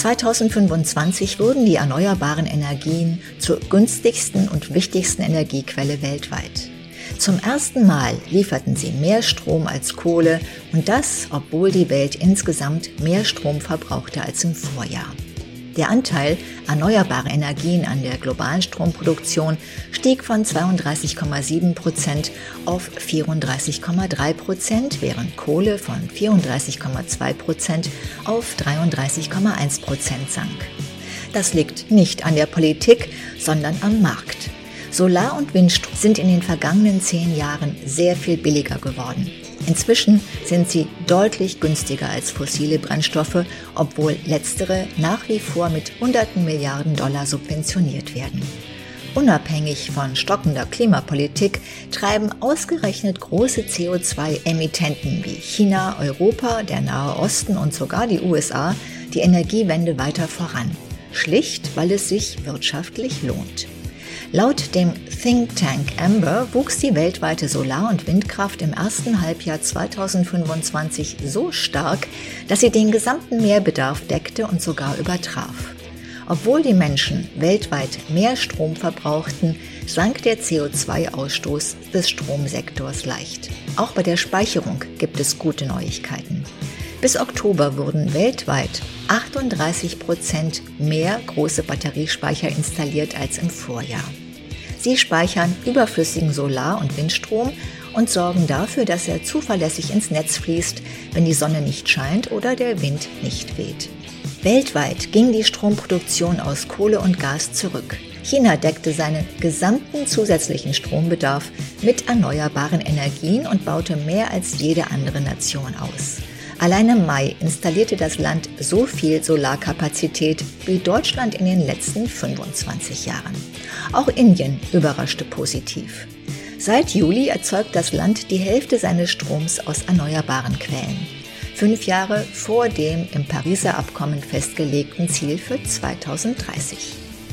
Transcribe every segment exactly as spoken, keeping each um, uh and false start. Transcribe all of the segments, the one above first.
zweitausendfünfundzwanzig wurden die erneuerbaren Energien zur günstigsten und wichtigsten Energiequelle weltweit. Zum ersten Mal lieferten sie mehr Strom als Kohle und das, obwohl die Welt insgesamt mehr Strom verbrauchte als im Vorjahr. Der Anteil erneuerbarer Energien an der globalen Stromproduktion stieg von zweiunddreißig Komma sieben Prozent auf vierunddreißig Komma drei Prozent, während Kohle von vierunddreißig Komma zwei Prozent auf dreiunddreißig Komma eins Prozent sank. Das liegt nicht an der Politik, sondern am Markt. Solar- und Windstrom sind in den vergangenen zehn Jahren sehr viel billiger geworden. Inzwischen sind sie deutlich günstiger als fossile Brennstoffe, obwohl letztere nach wie vor mit hunderten Milliarden Dollar subventioniert werden. Unabhängig von stockender Klimapolitik treiben ausgerechnet große C O zwei Emittenten wie China, Europa, der Nahe Osten und sogar die U S A die Energiewende weiter voran. Schlicht, weil es sich wirtschaftlich lohnt. Laut dem Think Tank Amber wuchs die weltweite Solar- und Windkraft im ersten Halbjahr zweitausendfünfundzwanzig so stark, dass sie den gesamten Mehrbedarf deckte und sogar übertraf. Obwohl die Menschen weltweit mehr Strom verbrauchten, sank der C O zwei Ausstoß des Stromsektors leicht. Auch bei der Speicherung gibt es gute Neuigkeiten. Bis Oktober wurden weltweit achtunddreißig Prozent mehr große Batteriespeicher installiert als im Vorjahr. Sie speichern überflüssigen Solar- und Windstrom und sorgen dafür, dass er zuverlässig ins Netz fließt, wenn die Sonne nicht scheint oder der Wind nicht weht. Weltweit ging die Stromproduktion aus Kohle und Gas zurück. China deckte seinen gesamten zusätzlichen Strombedarf mit erneuerbaren Energien und baute mehr als jede andere Nation aus. Allein im Mai installierte das Land so viel Solarkapazität wie Deutschland in den letzten fünfundzwanzig Jahren. Auch Indien überraschte positiv. Seit Juli erzeugt das Land die Hälfte seines Stroms aus erneuerbaren Quellen. Fünf Jahre vor dem im Pariser Abkommen festgelegten Ziel für zweitausenddreißig.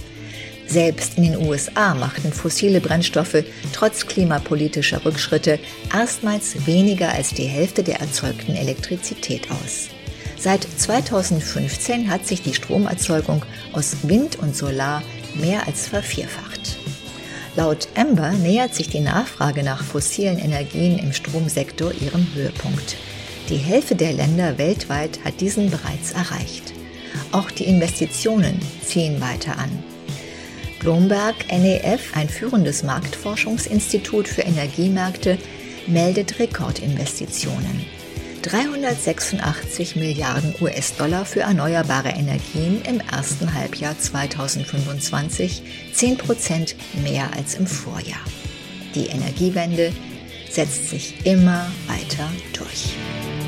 Selbst in den U S A machten fossile Brennstoffe trotz klimapolitischer Rückschritte erstmals weniger als die Hälfte der erzeugten Elektrizität aus. Seit zweitausendfünfzehn hat sich die Stromerzeugung aus Wind und Solar mehr als vervierfacht. Laut Amber nähert sich die Nachfrage nach fossilen Energien im Stromsektor ihrem Höhepunkt. Die Hälfte der Länder weltweit hat diesen bereits erreicht. Auch die Investitionen ziehen weiter an. Bloomberg N E F, ein führendes Marktforschungsinstitut für Energiemärkte, meldet Rekordinvestitionen. dreihundertsechsundachtzig Milliarden U S-Dollar für erneuerbare Energien im ersten Halbjahr zweitausendfünfundzwanzig, zehn Prozent mehr als im Vorjahr. Die Energiewende setzt sich immer weiter durch.